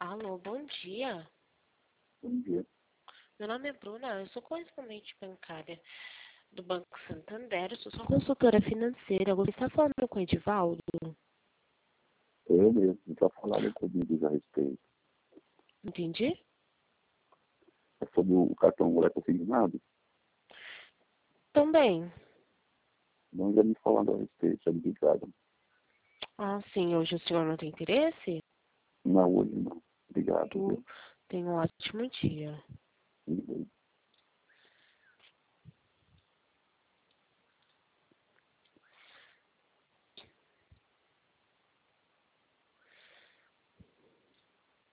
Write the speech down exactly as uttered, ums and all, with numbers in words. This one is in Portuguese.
Alô, bom dia. Bom dia. Meu nome é Bruna, eu sou correspondente bancária do Banco Santander, eu sou sua consultora financeira. Você está falando com o Edivaldo? Eu mesmo, já falaram comigo a respeito. Entendi? É sobre o cartão moleque consignado. Também. Não já me falando a respeito, já me ligaram. Ah, sim, hoje o senhor não tem interesse? Não, hoje não. Obrigado, Tu viu? tem um ótimo dia. Tudo bem.